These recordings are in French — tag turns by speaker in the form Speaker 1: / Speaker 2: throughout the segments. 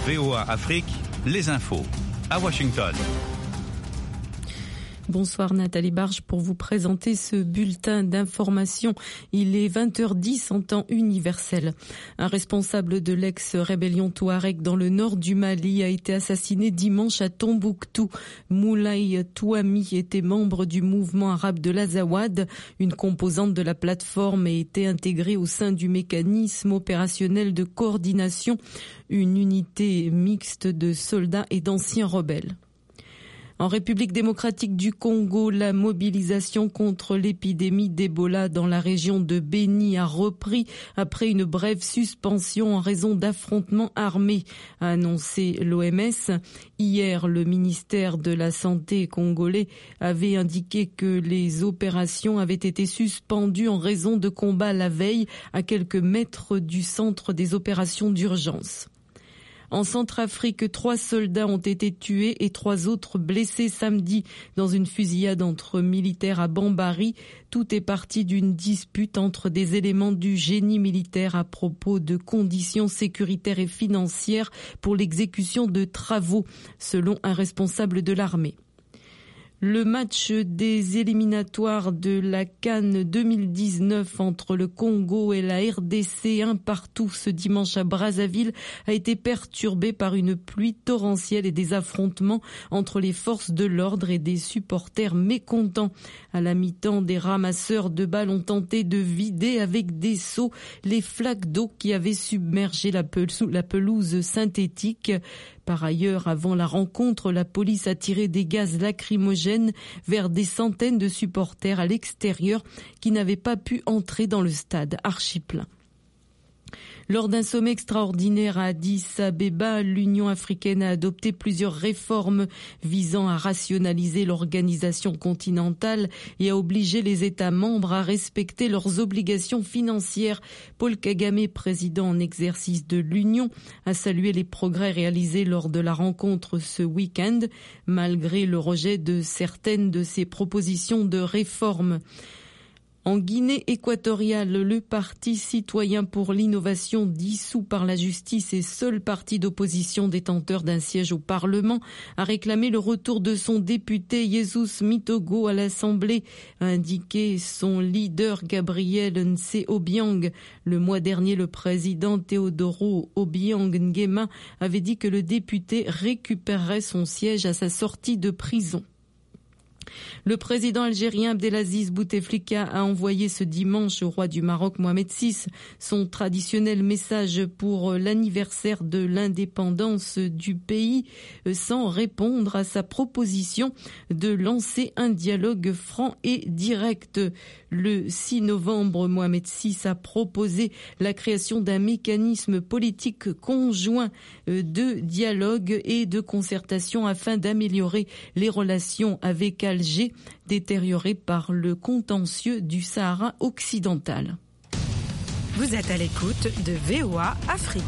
Speaker 1: VOA Afrique, les infos. À Washington.
Speaker 2: Bonsoir Nathalie Barge pour vous présenter ce bulletin d'information. Il est 20h10 en temps universel. Un responsable de l'ex-rébellion Touareg dans le nord du Mali a été assassiné dimanche à Tombouctou. Moulay Touami était membre du mouvement arabe de l'Azawad, une composante de la plateforme, et était intégrée au sein du mécanisme opérationnel de coordination, une unité mixte de soldats et d'anciens rebelles. En République démocratique du Congo, la mobilisation contre l'épidémie d'Ebola dans la région de Béni a repris après une brève suspension en raison d'affrontements armés, a annoncé l'OMS. Hier, le ministère de la Santé congolais avait indiqué que les opérations avaient été suspendues en raison de combats la veille à quelques mètres du centre des opérations d'urgence. En Centrafrique, 3 soldats ont été tués et 3 autres blessés samedi dans une fusillade entre militaires à Bambari. Tout est parti d'une dispute entre des éléments du génie militaire à propos de conditions sécuritaires et financières pour l'exécution de travaux, selon un responsable de l'armée. Le match des éliminatoires de la CAN 2019 entre le Congo et la RDC, un partout ce dimanche à Brazzaville, a été perturbé par une pluie torrentielle et des affrontements entre les forces de l'ordre et des supporters mécontents. À la mi-temps, des ramasseurs de balles ont tenté de vider avec des seaux les flaques d'eau qui avaient submergé la pelouse synthétique. Par ailleurs, avant la rencontre, la police a tiré des gaz lacrymogènes vers des centaines de supporters à l'extérieur qui n'avaient pas pu entrer dans le stade archi-plein. Lors d'un sommet extraordinaire à Addis Abeba, l'Union africaine a adopté plusieurs réformes visant à rationaliser l'organisation continentale et à obliger les États membres à respecter leurs obligations financières. Paul Kagame, président en exercice de l'Union, a salué les progrès réalisés lors de la rencontre ce week-end, malgré le rejet de certaines de ses propositions de réforme. En Guinée équatoriale, le Parti citoyen pour l'innovation, dissous par la justice et seul parti d'opposition détenteur d'un siège au Parlement, a réclamé le retour de son député Jesus Mitogo à l'Assemblée, a indiqué son leader Gabriel Nse Obiang. Le mois dernier, le président Teodoro Obiang Nguema avait dit que le député récupérerait son siège à sa sortie de prison. Le président algérien Abdelaziz Bouteflika a envoyé ce dimanche au roi du Maroc Mohamed VI son traditionnel message pour l'anniversaire de l'indépendance du pays, sans répondre à sa proposition de lancer un dialogue franc et direct. Le 6 novembre, Mohamed VI a proposé la création d'un mécanisme politique conjoint de dialogue et de concertation afin d'améliorer les relations avec Alger, détériorées par le contentieux du Sahara occidental.
Speaker 3: Vous êtes à l'écoute de VOA Afrique.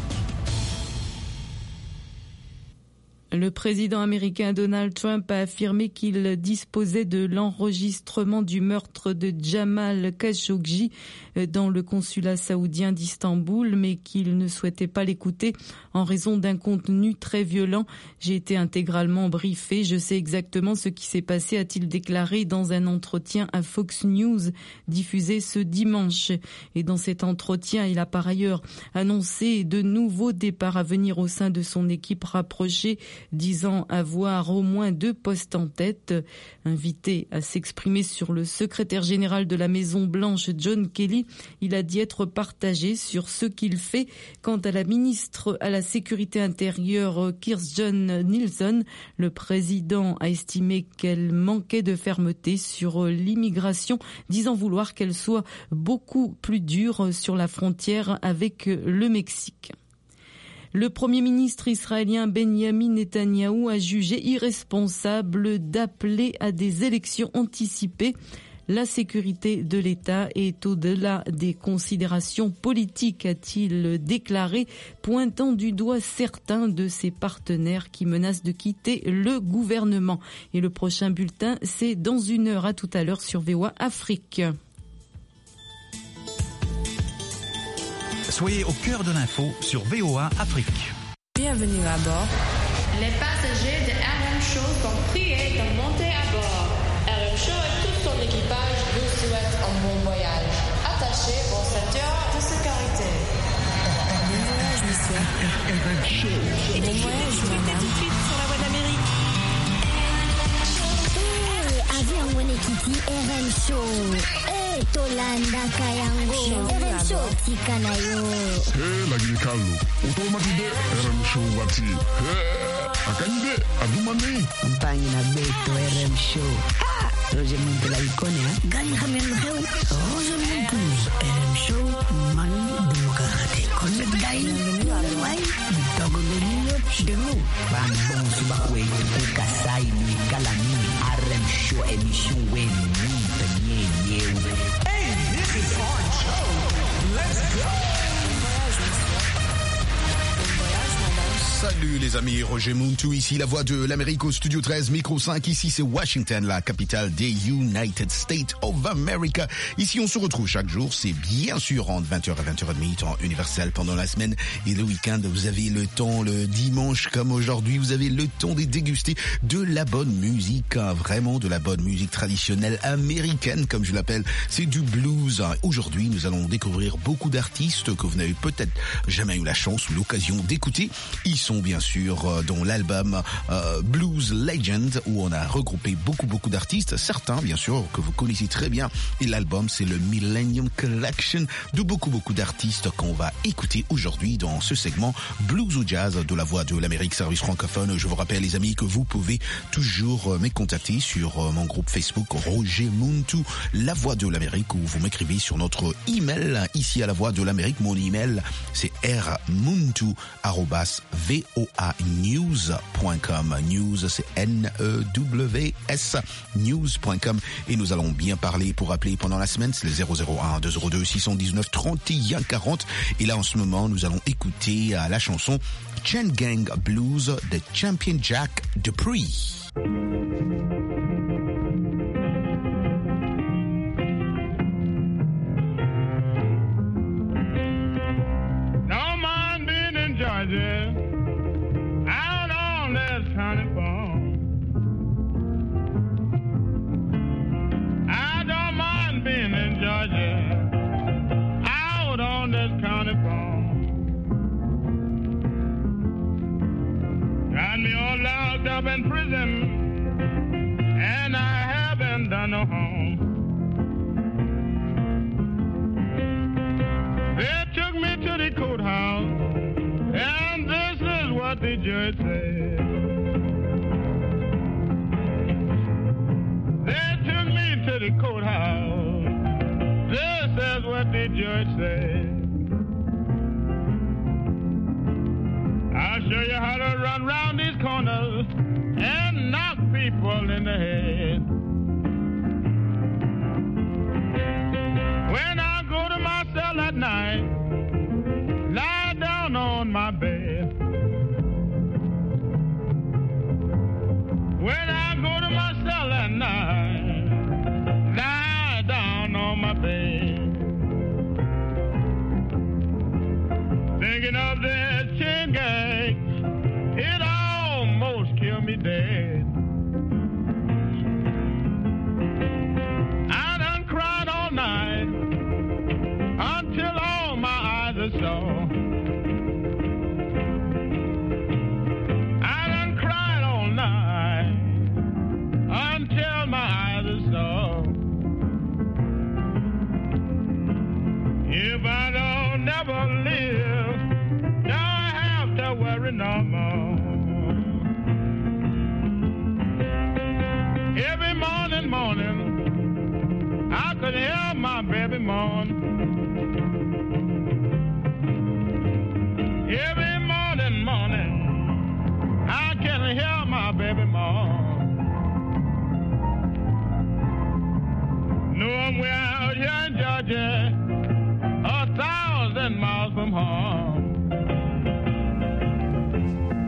Speaker 2: Le président américain Donald Trump a affirmé qu'il disposait de l'enregistrement du meurtre de Jamal Khashoggi dans le consulat saoudien d'Istanbul, mais qu'il ne souhaitait pas l'écouter en raison d'un contenu très violent. J'ai été intégralement briefé, je sais exactement ce qui s'est passé, a-t-il déclaré dans un entretien à Fox News diffusé ce dimanche. Et dans cet entretien, il a par ailleurs annoncé de nouveaux départs à venir au sein de son équipe rapprochée, disant avoir au moins 2 postes en tête. Invité à s'exprimer sur le secrétaire général de la Maison-Blanche, John Kelly, il a dit être partagé sur ce qu'il fait. Quant à la ministre à la Sécurité intérieure, Kirstjen Nielsen, le président a estimé qu'elle manquait de fermeté sur l'immigration, disant vouloir qu'elle soit beaucoup plus dure sur la frontière avec le Mexique. Le Premier ministre israélien Benjamin Netanyahou a jugé irresponsable d'appeler à des élections anticipées. La sécurité de l'État est au-delà des considérations politiques, a-t-il déclaré, pointant du doigt certains de ses partenaires qui menacent de quitter le gouvernement. Et le prochain bulletin, c'est dans 1 heure. À tout à l'heure sur VOA Afrique.
Speaker 1: Soyez au cœur de l'info sur VOA Afrique.
Speaker 4: Bienvenue à bord.
Speaker 5: Les passagers de RM Show sont priés de monter à bord. RM Show et tout son équipage vous souhaitent un bon voyage. Attachez vos ceintures de sécurité.
Speaker 4: Bon voyage, monsieur. Bon voyage, madame.
Speaker 3: Tout de suite sur la voie d'Amérique.
Speaker 6: Avion Wenekiti RM Show. Tolanda Kayango. RM Show Tikanayo.
Speaker 7: Lagi Carlo. Automatide RM Show Wati. Akande Adumani.
Speaker 8: Compagnie na Beto RM Show. Roger Muntu la icône.
Speaker 6: Gani Hamel Heu.
Speaker 8: Roger Muntu RM Show. Manu Demokrate. Connect Dain. Wai. Togo Benio. Demu. Bambon Subakwe. Kasai ni Kalami. RM Show émission Wen.
Speaker 9: Hey, this is our show. Let's go.
Speaker 10: Salut les amis, Roger Muntu ici, la voix de l'Amérique au studio 13, micro 5, ici c'est Washington, la capitale des United States of America. Ici on se retrouve chaque jour, c'est bien sûr entre 20h et 20h30, temps universel pendant la semaine et le week-end. Vous avez le temps, le dimanche comme aujourd'hui, vous avez le temps de déguster de la bonne musique, vraiment de la bonne musique traditionnelle américaine comme je l'appelle, c'est du blues. Aujourd'hui nous allons découvrir beaucoup d'artistes que vous n'avez peut-être jamais eu la chance ou l'occasion d'écouter. Ils sont bien sûr dans l'album Blues Legend où on a regroupé beaucoup d'artistes, certains bien sûr que vous connaissez très bien, et l'album c'est le Millennium Collection de beaucoup d'artistes qu'on va écouter aujourd'hui dans ce segment Blues ou Jazz de la voix de l'Amérique service francophone. Je vous rappelle les amis que vous pouvez toujours me contacter sur mon groupe Facebook Roger Muntu, la voix de l'Amérique, ou vous m'écrivez sur notre email ici à la voix de l'Amérique. Mon email c'est rmuntu@voanews.com. News c'est N-E-W-S news.com, et nous allons bien parler. Pour appeler pendant la semaine c'est le 001-202-619-3140, et là en ce moment nous allons écouter la chanson Chain Gang Blues de Champion Jack Dupree.
Speaker 11: Out on this county farm, I don't mind being in Georgia. Out on this county farm, got me all locked up in prison, and I haven't done no harm. They took me to the courthouse, and this is what the judge said. They took me to the courthouse. This is what the judge said. I'll show you how to run round these corners and knock people in the head. When I go to my cell at night, lie down on my bed. When I go to my cell at night, lie down on my bed. Thinking of that chain gang, it almost killed me dead. I done cried all night until all my eyes are sore. I done cried all night until my eyes are sore. If I don't never live, don't have to worry no more. Every morning, I could hear my baby moan. Every morning, I can hear my baby moan. Knowing we're out here in Georgia, 1,000 miles from home.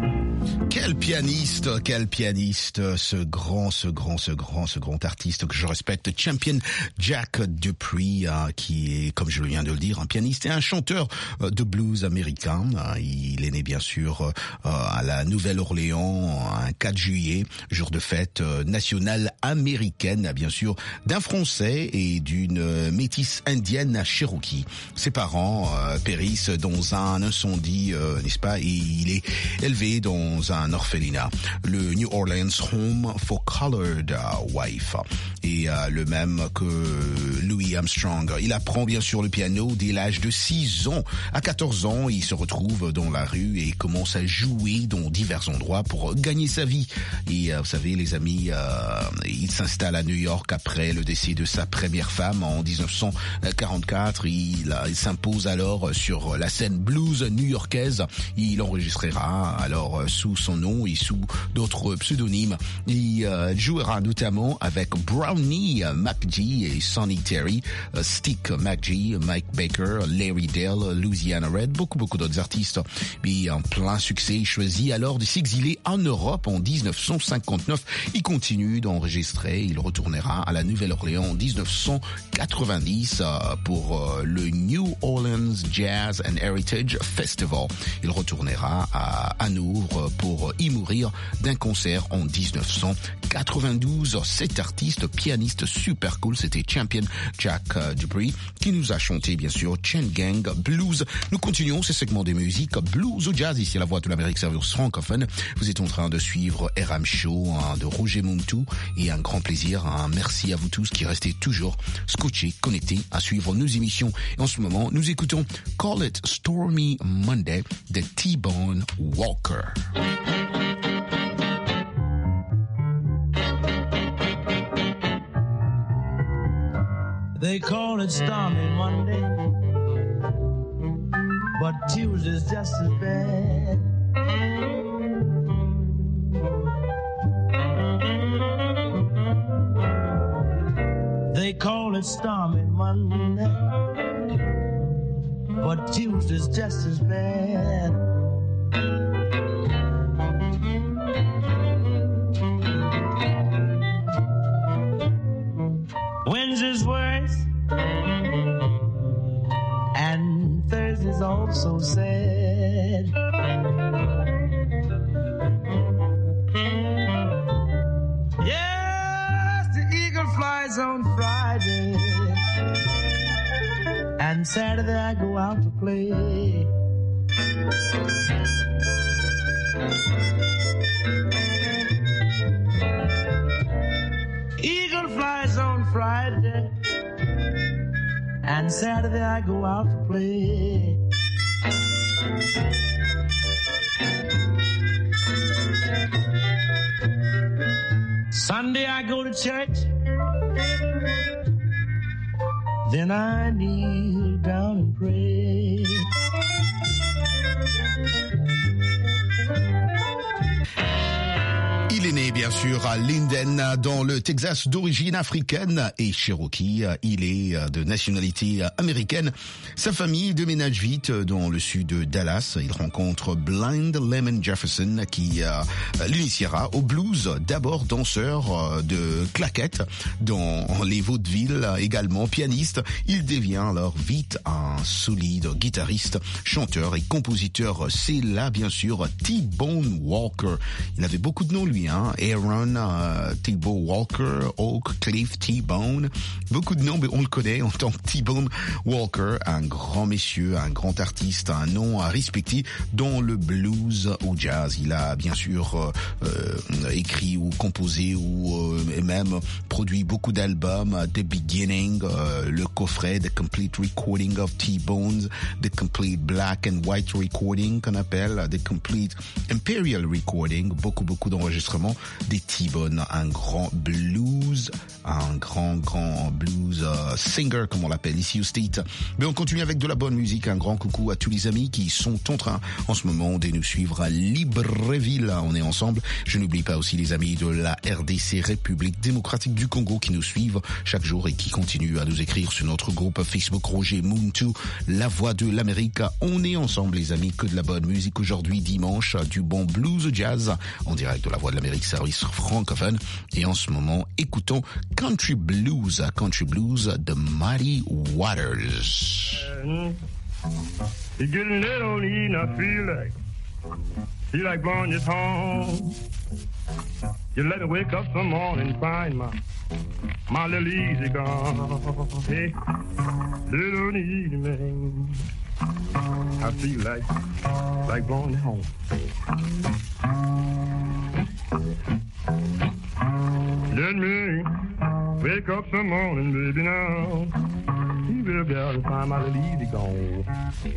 Speaker 10: Quel pianiste, ce grand artiste que je respecte, Champion Jack Dupree, qui est, comme je viens de le dire, un pianiste et un chanteur de blues américain. Il est né bien sûr à la Nouvelle-Orléans un 4 juillet, jour de fête nationale américaine, bien sûr, d'un Français et d'une métisse indienne Cherokee. Ses parents périssent dans un incendie, n'est-ce pas, et il est élevé dans un orphelinat, le New Orleans Home for Colored Wife, et le même que Louis Armstrong. Il apprend bien sûr le piano dès l'âge de 6 ans. À 14 ans, il se retrouve dans la rue et commence à jouer dans divers endroits pour gagner sa vie. Et vous savez les amis, il s'installe à New York après le décès de sa première femme en 1944. Il s'impose alors sur la scène blues new-yorkaise. Il enregistrera alors sous son nom et sous d'autres pseudonymes. Il jouera notamment avec Brownie McGee et Sonny Terry, Stick McGee, Mike Baker, Larry Dale, Louisiana Red, beaucoup d'autres artistes. Mais en plein succès, il choisit alors de s'exiler en Europe en 1959. Il continue d'enregistrer. Il retournera à la Nouvelle-Orléans en 1990 pour le New Orleans Jazz and Heritage Festival. Il retournera à Hanovre pour y mourir d'un cancer en 1992. Cet artiste, pianiste super cool, c'était Champion Jack Dupree qui nous a chanté bien sûr Chain Gang Blues. Nous continuons ce segment des musiques blues ou jazz ici à la Voix de l'Amérique, service francophone. Vous êtes en train de suivre RM Show de Roger Muntu et un grand plaisir. Merci à vous tous qui restez toujours scotchés, connectés à suivre nos émissions. Et en ce moment, nous écoutons Call It Stormy Monday de T-Bone Walker.
Speaker 12: They call it stormy Monday, but Tuesday's just as bad. They call it stormy Monday, but Tuesday's just as bad. Wednesday's worse, and Thursday's also sad. Yes, the eagle flies on Friday, and Saturday I go out to play. Eagle flies on Friday, and Saturday I go out to play. Sunday I go to church, then I kneel down and pray.
Speaker 10: Il est né bien sûr à Linden dans le Texas d'origine africaine et Cherokee. Il est de nationalité américaine. Sa famille déménage vite dans le sud de Dallas. Il rencontre Blind Lemon Jefferson qui l'initiera au blues, d'abord danseur de claquettes dans les vaudevilles, également pianiste. Il devient alors vite un solide guitariste, chanteur et compositeur. C'est là bien sûr T-Bone Walker. Il avait beaucoup de noms lui, Aaron, T-Bone Walker, Oak, Cliff, T-Bone. Beaucoup de noms, mais on le connaît en tant que T-Bone Walker. Un grand monsieur, un grand artiste, un nom à respecter dans le blues ou jazz. Il a bien sûr écrit ou composé ou même produit beaucoup d'albums. The Beginning, le coffret The Complete Recording of T-Bones, The Complete Black and White Recording qu'on appelle, The Complete Imperial Recording. Beaucoup d'enregistrements moment des T-Bone, un grand blues singer, comme on l'appelle ici au State. Mais on continue avec de la bonne musique. Un grand coucou à tous les amis qui sont en train en ce moment de nous suivre à Libreville. On est ensemble. Je n'oublie pas aussi les amis de la RDC, République démocratique du Congo, qui nous suivent chaque jour et qui continuent à nous écrire sur notre groupe Facebook Roger Moon2, La Voix de l'Amérique. On est ensemble les amis, que de la bonne musique aujourd'hui dimanche, du bon blues jazz en direct de La Voix de l'Amérique, service francophone. Et en ce moment, écoutons Country Blues de Muddy Waters.
Speaker 11: You get a little lean, I feel like blowing your tongue. You let me wake up some morning, find my little easy gone. Hey, little easy man, I feel like blowing home. Let me wake up some morning, baby, now. You will be able to find my little easy gone.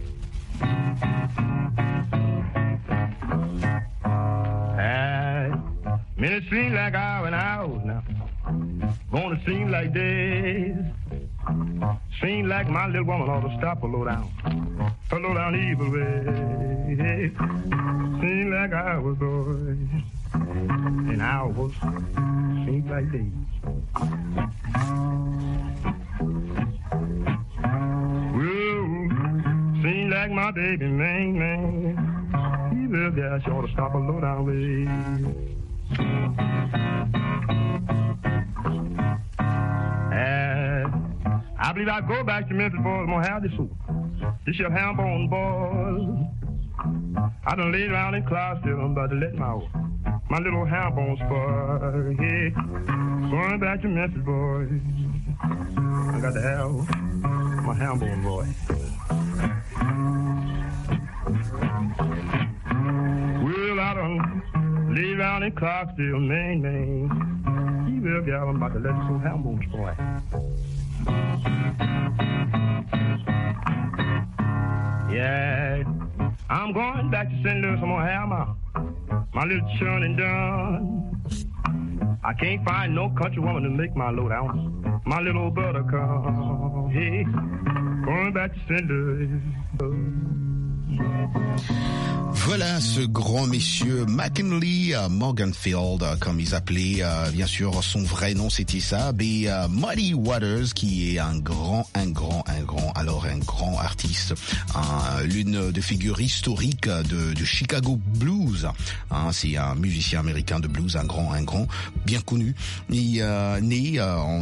Speaker 11: Man, it seems like hours and hours now. Gonna seem like days. Seems like my little woman ought to stop a low down evil way. Seems like hours, boy, and hours seems like days. Well, seems like my baby, man, he will get sure to stop a low down way. I believe I'll go back to Memphis, boys. I'm gonna have this soup. This your ham bone, boys. I done laid around in Clarksville. I'm about to let my little ham bones spoil. Hey, going back to Memphis, boys. I got to have my ham bone, boy. Well, I done laid around in Clarksville, man. He will get out. I'm about to let this old ham bone spoil. Yeah, I'm going back to St. Louis. I'm gonna have my little churning done. I can't find no country woman to make my load out. My little buttercup. Hey, going back to St. Louis.
Speaker 10: Voilà ce grand monsieur McKinley Morganfield, comme ils appelaient, bien sûr, son vrai nom c'était ça, mais Muddy Waters, qui est un grand artiste, l'une des figures historiques de Chicago Blues. C'est un musicien américain de blues, un grand, bien connu. Il né en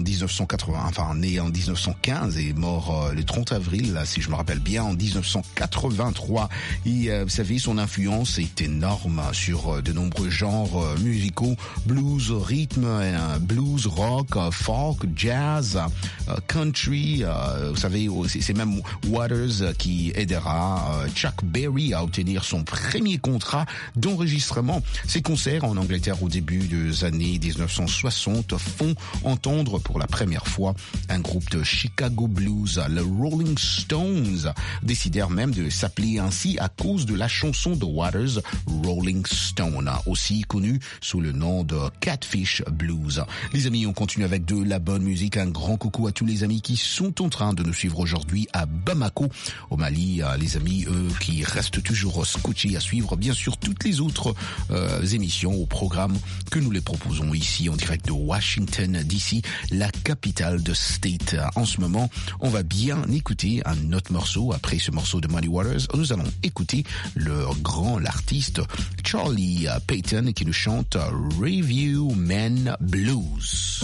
Speaker 10: 1915 et mort le 30 avril, si je me rappelle bien, en 1983. Et vous savez, son influence est énorme sur de nombreux genres musicaux, blues, rythme, blues, rock, folk, jazz, country. Vous savez, c'est même Waters qui aidera Chuck Berry à obtenir son premier contrat d'enregistrement. Ses concerts en Angleterre au début des années 1960 font entendre pour la première fois un groupe de Chicago Blues, le Rolling Stones, décidèrent même de s'appeler ainsi à cause de la chanson de Waters, Rolling Stone, aussi connue sous le nom de Catfish Blues. Les amis, on continue avec de la bonne musique. Un grand coucou à tous les amis qui sont en train de nous suivre aujourd'hui à Bamako, au Mali. Les amis, eux, qui restent toujours scotchés à suivre, bien sûr, toutes les autres émissions au programme que nous les proposons ici en direct de Washington DC, la capitale de State. En ce moment, on va bien écouter un autre morceau. Après ce morceau de Muddy Waters, nous allons écouter l'artiste Charlie Payton qui nous chante Review Men Blues.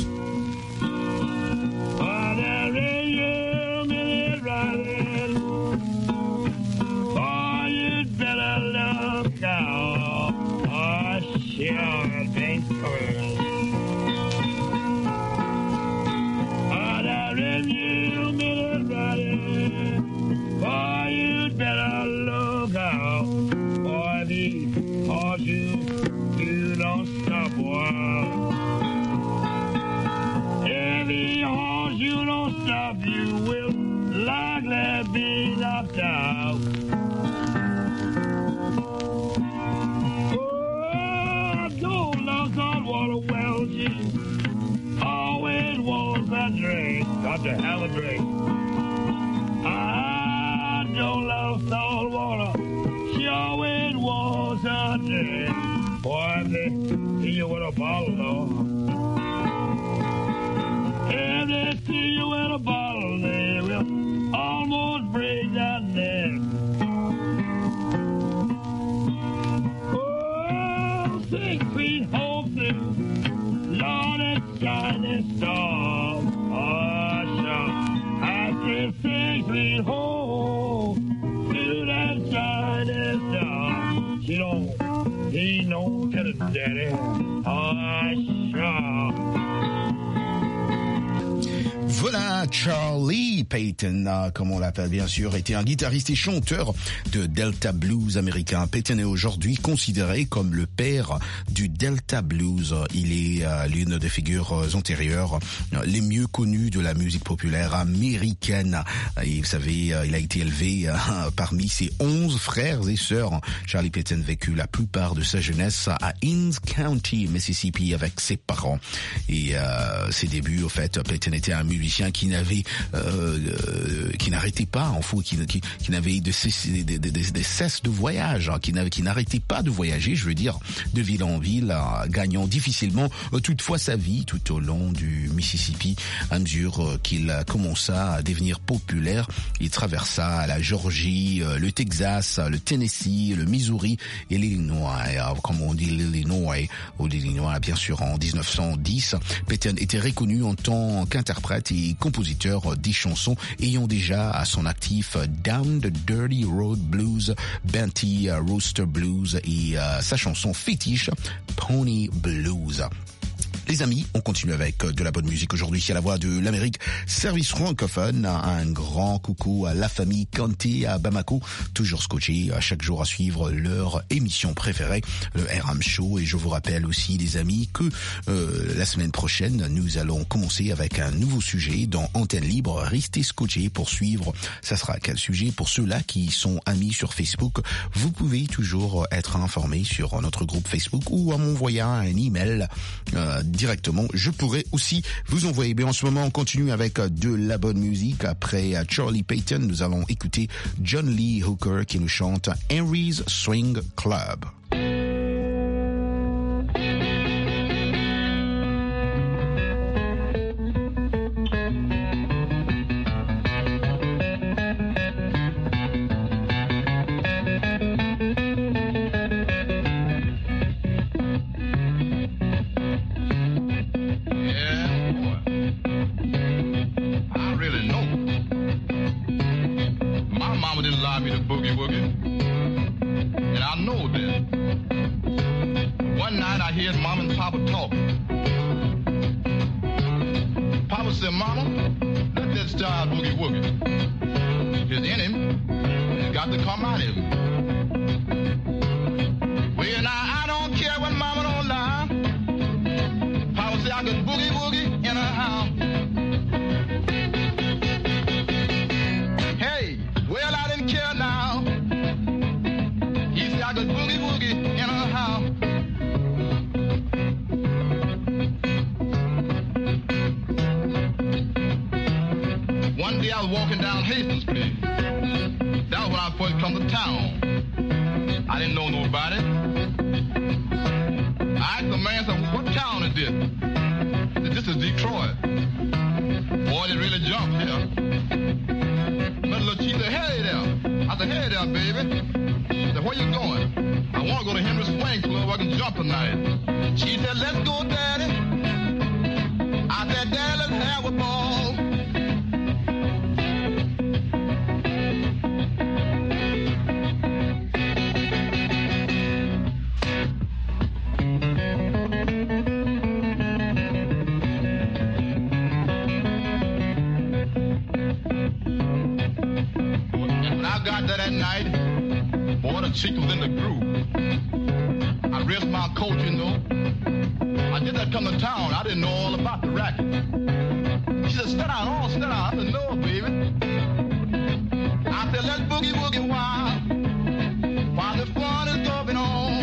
Speaker 11: You don't stop, boy. Every horse you don't stop, you will likely be knocked out. Oh, don't look on got to have a drink. I don't love salt water. She always wants a drink. Boy, if they see you with a bottle, though. If they see you with a bottle, they will almost break that neck. Oh, 6 feet home, Lord, that shining star. Oh, sure. I said 6 feet home to that shining star. She don't need no tell daddy. Oh, sure.
Speaker 10: Voilà, Charlie Payton, comme on l'appelle bien sûr, était un guitariste et chanteur de Delta Blues américain. Payton est aujourd'hui considéré comme le père du Delta Blues. Il est l'une des figures antérieures les mieux connues de la musique populaire américaine. Et vous savez, il a été élevé parmi ses 11 frères et sœurs. Charlie Payton vécut la plupart de sa jeunesse à Hinds County, Mississippi, avec ses parents. Et ses débuts, au fait, Payton était un musicien qui n'avait qui n'arrêtait pas en fou, qui n'avait des cesses de voyage, qui n'arrêtait pas de voyager, je veux dire, de ville en ville, gagnant difficilement toutefois sa vie tout au long du Mississippi. À mesure qu'il commença à devenir populaire, il traversa la Georgie, le Texas, le Tennessee, le Missouri et l'Illinois. Comme on dit l'Illinois ou l'Illinois, bien sûr, en 1910, Payton était reconnu en tant qu'interprète et compositeur des chansons ayant déjà à son actif Down the Dirty Road Blues, Benty Rooster Blues et sa chanson fétiche Pony Blues. Les amis, on continue avec de la bonne musique aujourd'hui. C'est à la voix de l'Amérique, service francophone. Un grand coucou à la famille Kanté à Bamako, toujours scotché chaque jour à suivre leur émission préférée, le RM Show. Et je vous rappelle aussi, les amis, que la semaine prochaine, nous allons commencer avec un nouveau sujet dans Antenne Libre. Restez scotchés pour suivre. Ça sera quel sujet? Pour ceux-là qui sont amis sur Facebook, vous pouvez toujours être informés sur notre groupe Facebook ou en m'envoyant un email directement. Je pourrais aussi vous envoyer. Mais en ce moment, on continue avec de la bonne musique. Après Charlie Payton, nous allons écouter John Lee Hooker qui nous chante Henry's Swing Club.
Speaker 7: Chick was in the groove. I risked my coat, you know. I did that come to town. I didn't know all about the racket. She said, sit down, oh, sit down. I said, no, baby. I said, let's boogie woogie while the fun is going on.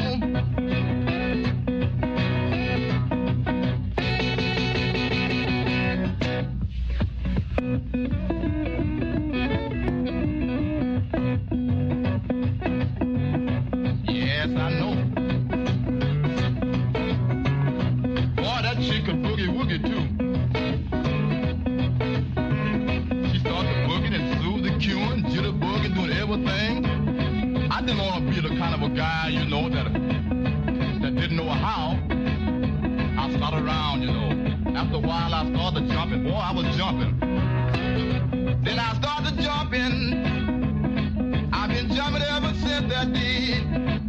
Speaker 7: know how. I started around, you know. After a while, I started jumping. Boy, I was jumping. Then I started jumping. I've been jumping ever since that day.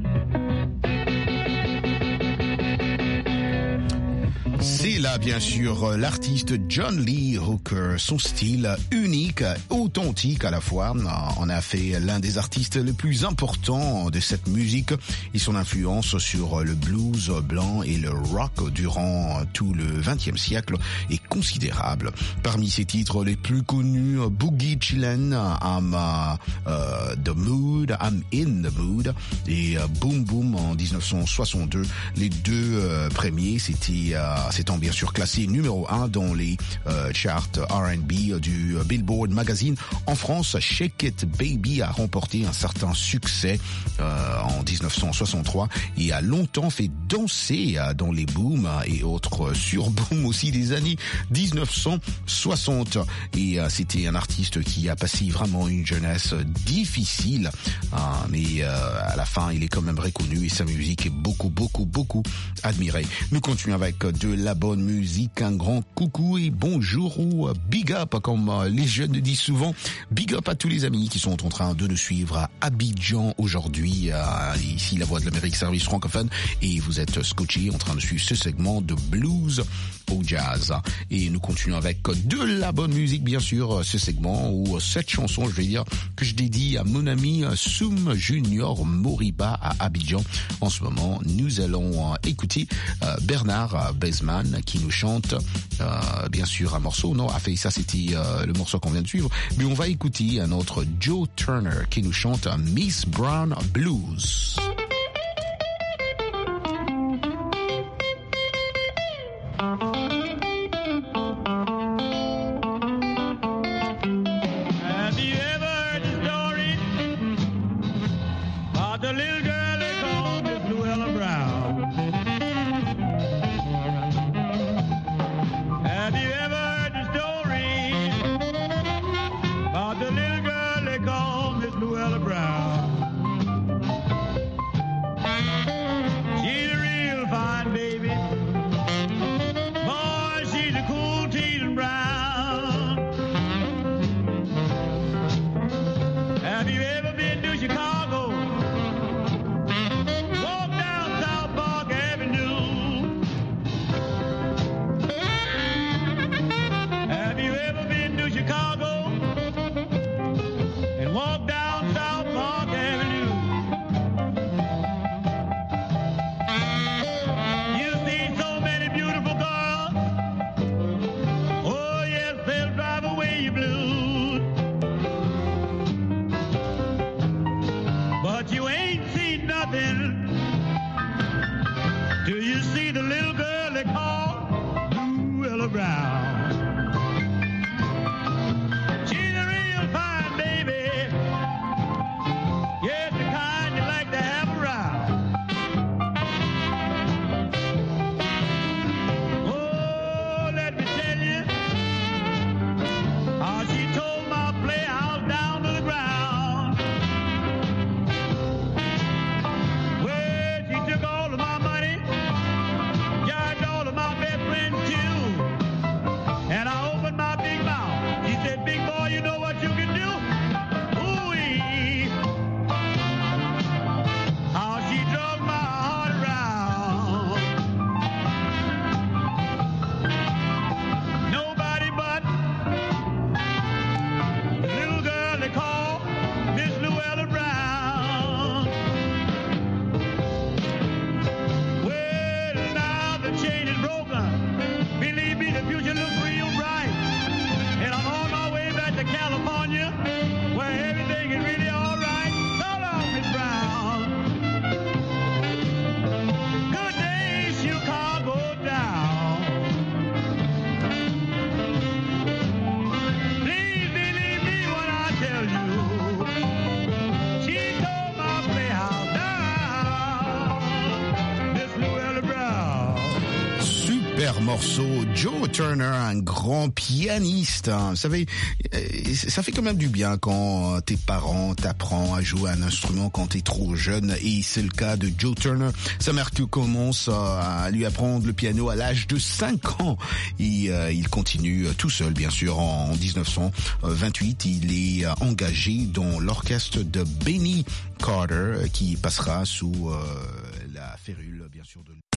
Speaker 10: C'est là, bien sûr, l'artiste John Lee Hooker. Son style unique, authentique à la fois, en a fait l'un des artistes les plus importants de cette musique et son influence sur le blues blanc et le rock durant tout le XXe siècle est considérable. Parmi ses titres les plus connus, Boogie Chillin', I'm the Mood, I'm in the Mood et Boom Boom en 1962. Les deux premiers, s'étant bien sûr classé numéro 1 dans les charts R&B du Billboard Magazine. En France, Shake It Baby a remporté un certain succès en 1963 et a longtemps fait danser dans les booms et autres surbooms aussi des années 1960. Et c'était un artiste qui a passé vraiment une jeunesse difficile, mais à la fin, il est quand même reconnu et sa musique est beaucoup admirée. Nous continuons avec de la bonne musique, un grand coucou et bonjour ou big up, comme les jeunes disent souvent. Big up à tous les amis qui sont en train de nous suivre à Abidjan aujourd'hui, ici la Voix de l'Amérique, service francophone, et vous êtes scotchés en train de suivre ce segment de blues au jazz. Et nous continuons avec de la bonne musique, bien sûr, ce segment ou cette chanson, je vais dire, que je dédie à mon ami Soum Junior Moriba à Abidjan. En ce moment, nous allons écouter Bernard Bezman qui nous chante bien sûr un morceau. Non, a fait ça, c'était le morceau qu'on vient de suivre. Mais on va écouter un autre Joe Turner qui nous chante Miss Brown Blues.
Speaker 11: All of my money, charged all of my best friends too.
Speaker 10: super morceau. Joe Turner, un grand pianiste. Vous savez, ça fait quand même du bien quand tes parents t'apprennent à jouer un instrument quand t'es trop jeune. Et c'est le cas de Joe Turner. Sa mère commence à lui apprendre le piano à l'âge de 5 ans. Et il continue tout seul, bien sûr. En 1928, il est engagé dans l'orchestre de Benny Carter qui passera sous la férule, bien sûr, de